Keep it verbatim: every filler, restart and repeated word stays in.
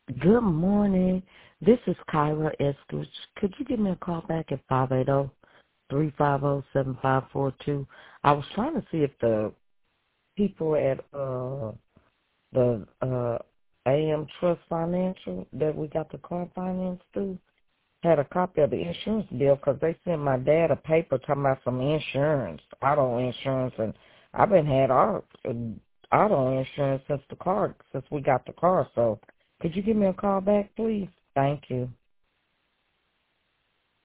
Good morning. This is Kyra Eskridge. Could you give me a call back at five eight zero, three five zero, seven five four two? I was trying to see if the people at uh the uh A M Trust Financial that we got the car finance through had a copy of the insurance bill because they sent my dad a paper talking about some insurance, auto insurance, and I've been had our uh, auto insurance since the car since we got the car. So could you give me a call back, please? Thank you.